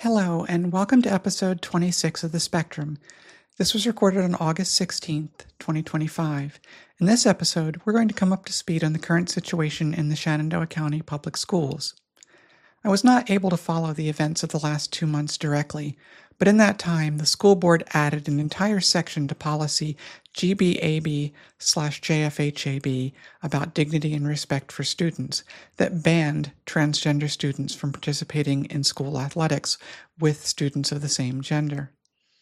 Hello, and welcome to episode 26 of The Spectrum. This was recorded on August 16th, 2025. In this episode, we're going to come up to speed on the current situation in the Shenandoah County Public Schools. I was not able to follow the events of the last 2 months directly, but in that time, the school board added an entire section to policy GBAB/JFHAB about dignity and respect for students that banned transgender students from participating in school athletics with students of the same gender.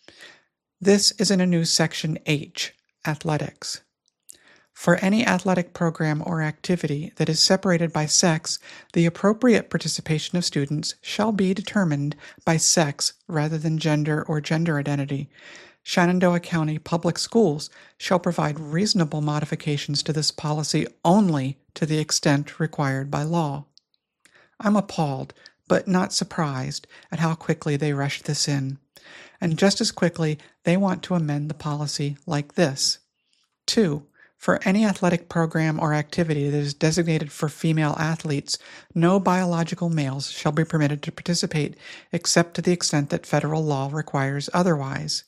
This is in a new section H, athletics. For any athletic program or activity that is separated by sex, the appropriate participation of students shall be determined by sex rather than gender or gender identity. Shenandoah County Public Schools shall provide reasonable modifications to this policy only to the extent required by law. I'm appalled, but not surprised, at how quickly they rushed this in. And just as quickly, they want to amend the policy like this. 2. For any athletic program or activity that is designated for female athletes, no biological males shall be permitted to participate except to the extent that federal law requires otherwise.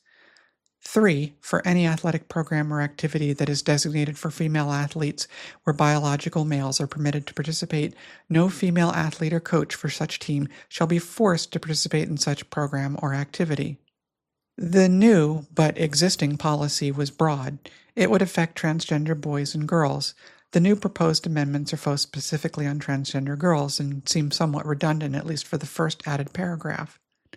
3. For any athletic program or activity that is designated for female athletes where biological males are permitted to participate, no female athlete or coach for such team shall be forced to participate in such program or activity. The new, but existing policy was broad. It would affect transgender boys and girls. The new proposed amendments are focused specifically on transgender girls and seem somewhat redundant, at least for the first added paragraph.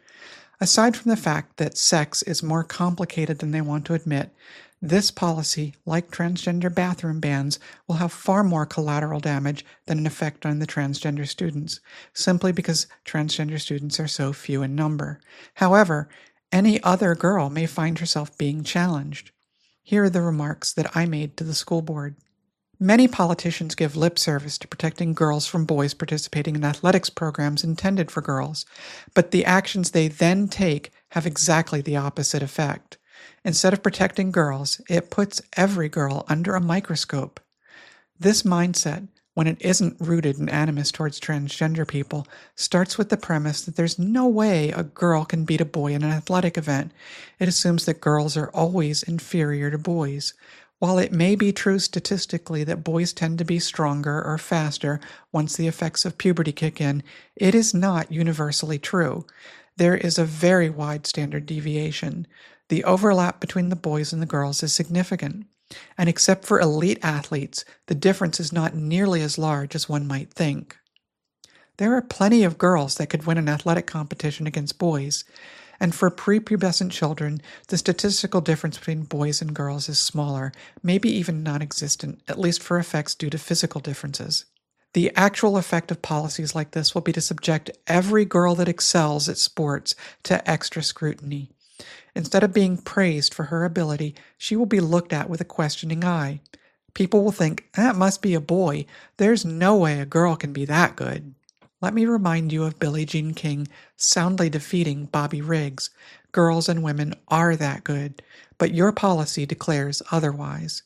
Aside from the fact that sex is more complicated than they want to admit, this policy, like transgender bathroom bans, will have far more collateral damage than an effect on the transgender students, simply because transgender students are so few in number. However, any other girl may find herself being challenged. Here are the remarks that I made to the school board. Many politicians give lip service to protecting girls from boys participating in athletics programs intended for girls, but the actions they then take have exactly the opposite effect. Instead of protecting girls, it puts every girl under a microscope. This mindset, when it isn't rooted in animus towards transgender people, starts with the premise that there's no way a girl can beat a boy in an athletic event. It assumes that girls are always inferior to boys. While it may be true statistically that boys tend to be stronger or faster once the effects of puberty kick in, it is not universally true. There is a very wide standard deviation. The overlap between the boys and the girls is significant. And except for elite athletes, the difference is not nearly as large as one might think. There are plenty of girls that could win an athletic competition against boys, and for prepubescent children, the statistical difference between boys and girls is smaller, maybe even non-existent, at least for effects due to physical differences. The actual effect of policies like this will be to subject every girl that excels at sports to extra scrutiny. Instead of being praised for her ability, she will be looked at with a questioning eye. People will think, that must be a boy. There's no way a girl can be that good. Let me remind you of Billie Jean King soundly defeating Bobby Riggs. Girls and women are that good, but your policy declares otherwise.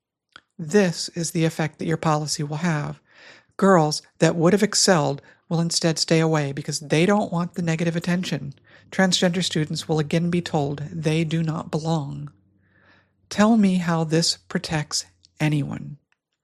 This is the effect that your policy will have. Girls that would have excelled will instead stay away because they don't want the negative attention. Transgender students will again be told they do not belong. Tell me how this protects anyone.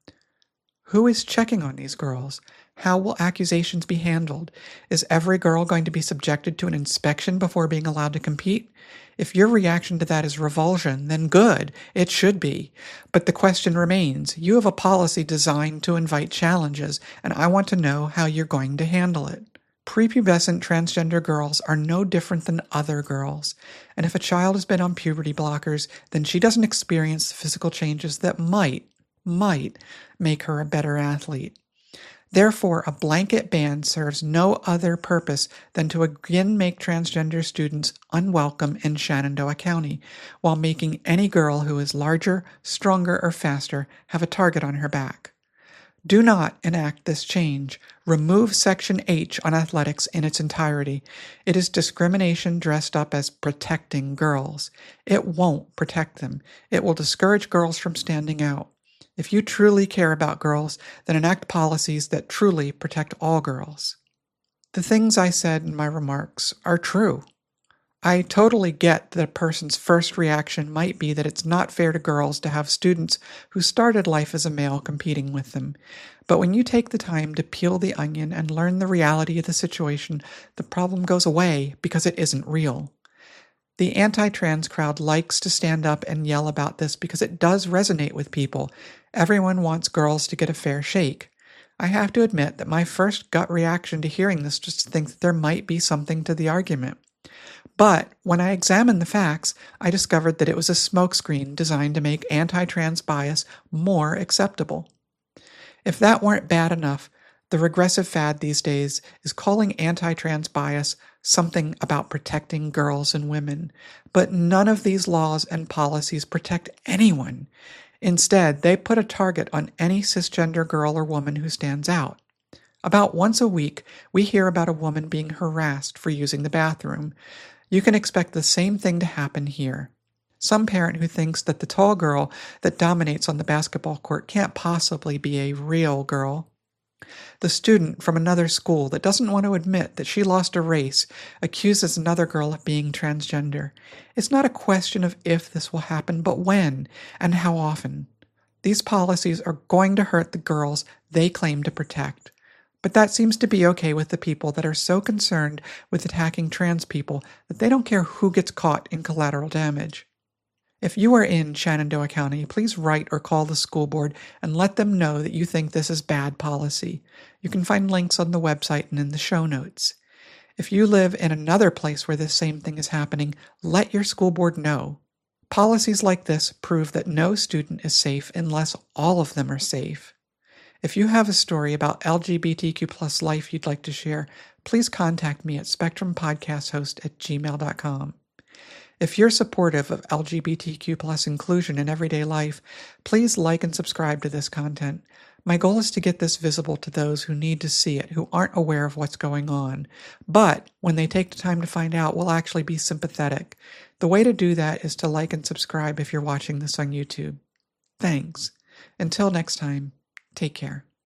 Who is checking on these girls? How will accusations be handled? Is every girl going to be subjected to an inspection before being allowed to compete? If your reaction to that is revulsion, then good, it should be. But the question remains, you have a policy designed to invite challenges, and I want to know how you're going to handle it. Prepubescent transgender girls are no different than other girls, and if a child has been on puberty blockers, then she doesn't experience the physical changes that might make her a better athlete. Therefore, a blanket ban serves no other purpose than to again make transgender students unwelcome in Shenandoah County, while making any girl who is larger, stronger, or faster have a target on her back. Do not enact this change. Remove Section H on athletics in its entirety. It is discrimination dressed up as protecting girls. It won't protect them. It will discourage girls from standing out. If you truly care about girls, then enact policies that truly protect all girls. The things I said in my remarks are true. I totally get that a person's first reaction might be that it's not fair to girls to have students who started life as a male competing with them. But when you take the time to peel the onion and learn the reality of the situation, the problem goes away because it isn't real. The anti-trans crowd likes to stand up and yell about this because it does resonate with people. Everyone wants girls to get a fair shake. I have to admit that my first gut reaction to hearing this was to think that there might be something to the argument. But when I examined the facts, I discovered that it was a smokescreen designed to make anti-trans bias more acceptable. If that weren't bad enough, the regressive fad these days is calling anti-trans bias something about protecting girls and women. But none of these laws and policies protect anyone. Instead, they put a target on any cisgender girl or woman who stands out. About once a week, we hear about a woman being harassed for using the bathroom. You can expect the same thing to happen here. Some parent who thinks that the tall girl that dominates on the basketball court can't possibly be a real girl. The student from another school that doesn't want to admit that she lost a race accuses another girl of being transgender. It's not a question of if this will happen, but when and how often. These policies are going to hurt the girls they claim to protect. But that seems to be okay with the people that are so concerned with attacking trans people that they don't care who gets caught in collateral damage. If you are in Shenandoah County, please write or call the school board and let them know that you think this is bad policy. You can find links on the website and in the show notes. If you live in another place where this same thing is happening, let your school board know. Policies like this prove that no student is safe unless all of them are safe. If you have a story about LGBTQ+ life you'd like to share, please contact me at spectrumpodcasthost@gmail.com. If you're supportive of LGBTQ+ inclusion in everyday life, please like and subscribe to this content. My goal is to get this visible to those who need to see it, who aren't aware of what's going on, but when they take the time to find out, will actually be sympathetic. The way to do that is to like and subscribe if you're watching this on YouTube. Thanks. Until next time. Take care.